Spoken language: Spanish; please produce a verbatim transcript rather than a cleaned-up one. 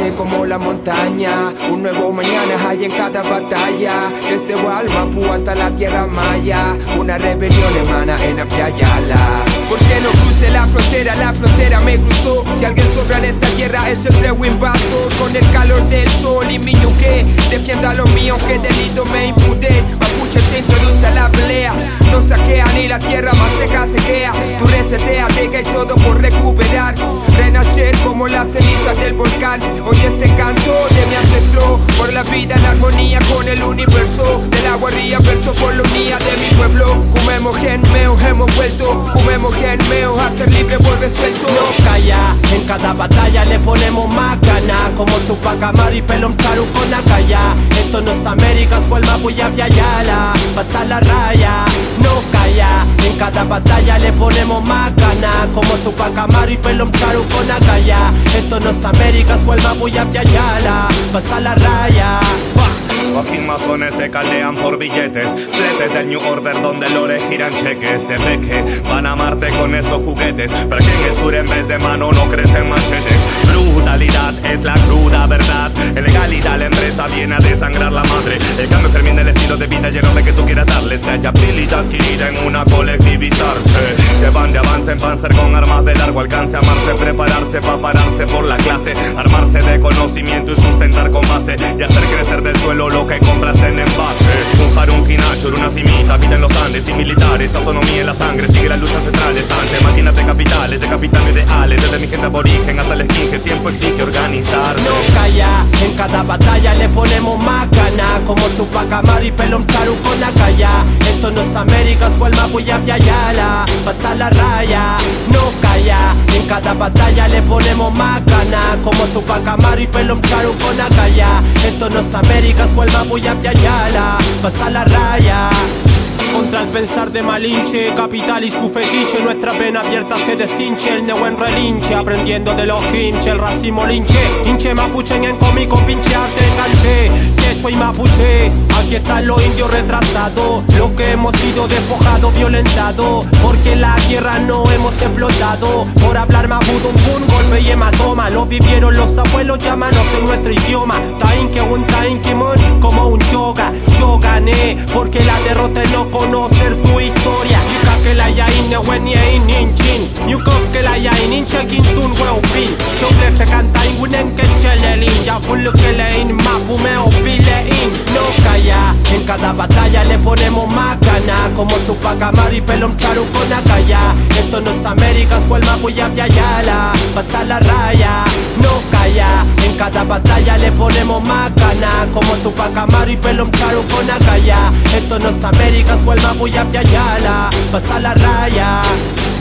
fuerte como la montaña. Un nuevo mañana hay en cada batalla, desde Gualmapu hasta la tierra maya. Una rebelión emana en Apyayala. ¿Por qué no cruce la frontera? La frontera me cruzó. Si alguien sobra en esta tierra es el trego invasor. Con el calor del sol y mi ñuque, defienda lo mío, que delito me imputé. Mapuche se introduce a la pelea, no saquea ni la tierra más seca se queda. Tú resetea, deja y todo por recuperar, renacer como las cenizas del volcán. Hoy este canto de mi ancestro, por la vida en armonía con el universo. De la guarría verso por la unidad de mi pueblo. Comemos genmeo, hemos vuelto. Comemos genmeo, a ser libre por resuelto. No calla, en cada batalla le ponemos más ganas. Como Tupac Amaru y Pelón Charu con Acaya. Esto no es Américas, Gualmapu y Apyayala. Pasa la raya, no calla, en cada batalla le ponemos más ganas. Como Tupac Amaru y Pelón Charu con Acaya. Esto no es Américas, Gualmapu y Apyayala. Pasa la raya. Fucking masones se caldean por billetes, fletes del New Order donde lores giran cheques. Se ve que van a Marte con esos juguetes, pero aquí en el sur en vez de mano no crecen machetes. Brutalidad es la cruda verdad, en legalidad la empresa viene a desangrar la madre. El cambio germina el estilo de vida lleno de que tú quieras darle. Se haya habilidad adquirida en una colectivizarse. Se van de avance en panzer con armas de largo alcance. Amarse, prepararse para pararse por la clase. Armarse de conocimiento y sustentar con base. Y hacer crecer del suelo lo que compras en envases. Un jarún quinachur, una cimita, vida en los Andes y militares, autonomía en la sangre, sigue las luchas ancestrales. Ante máquinas de capitales, de capitán ideales, desde mi gente aborigen hasta el esquinge, tiempo exige organizarse. No calla, en cada batalla le ponemos más ganas. Como Tupac Amaru y Pelón Charu con Acaya. Esto no es Américas, Gualmapu y Apyayala. Pasa la raya, no calla, en cada batalla le ponemos más ganas. Como Tupac Amaru y Pelón Charu con Acaya. Esto no es Américas, Gualmapu y Apyayala. Pasa la raya. Contra el pensar de Malinche, capital y su fetiche, nuestra pena abierta se deshinche, el neo en relinche, aprendiendo de los quinche, el racismo linche, hinche mapuche en cómico, pinche arte enganche, quechua y mapuche, aquí están los indios retrasados, lo que hemos sido despojados, violentados, porque la tierra no hemos explotado, por hablar mabudum, golpe y hematoma, lo vivieron los abuelos, llámanos en nuestro idioma, tain que un tain kimon, como un yoga, yo gané, porque la derrota no conocer tu historia. Yika que la yain ne wen yain inchin. Yukov que la yain in chekin tun weupin. Choble chekanta ingunen que chelelin. Ya full que lein mapu me opilein. No calla, en cada batalla le ponemos más ganas. Como Tupac Amaru y Pelón Charu con Acaya. Esto no es Américas, Gualmapu y Apyayala. Pasa la raya, no calla, en cada batalla le ponemos más ganas. Como Tupac Amaru y Pelón Charu con Acaya. Esto no es Américas, Gualmapu y Apyayala. Pasa la raya.